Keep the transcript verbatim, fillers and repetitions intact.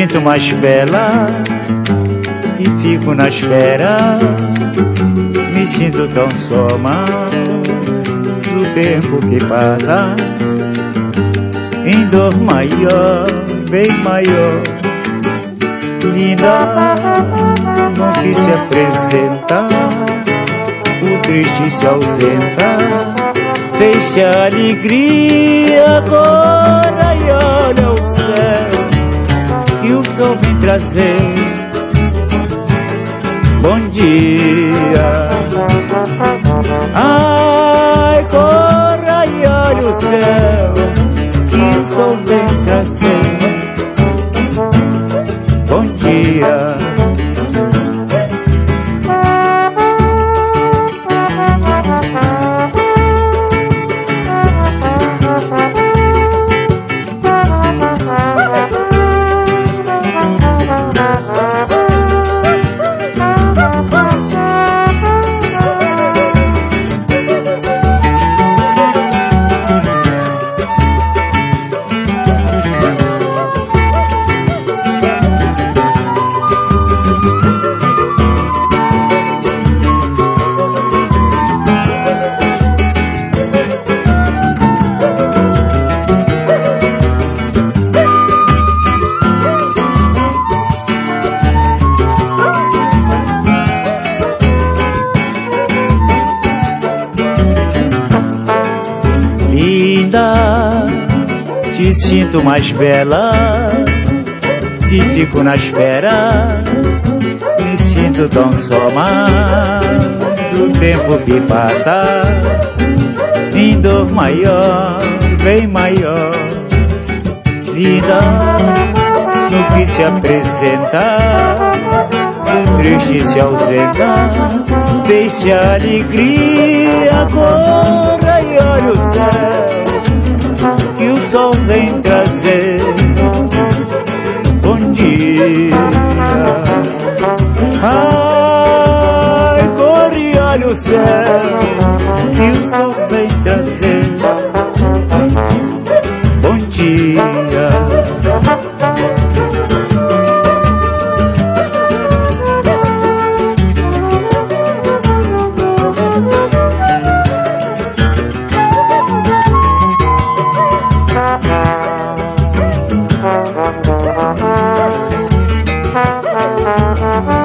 sinto mais bela e fico na espera. Me sinto tão só mal do tempo que passa, em dor maior, bem maior. Linda, não quis se apresentar, o triste se ausenta, deixa a alegria agora e olha o céu que o sol vem trazer. Bom dia, ai corra e olha o céu que o sol vem trazer. Bom dia. Linda, te sinto mais bela, te fico na espera. Me sinto tão só, mas o tempo que passa, em dor maior, bem maior. Linda, não quis se apresentar, o triste se ausenta, deixa a alegria agora e olha o céu que o sol vem trazer. Bom dia, ai corre e olha o céu que o sol vem trazer. Bom dia. Thank you.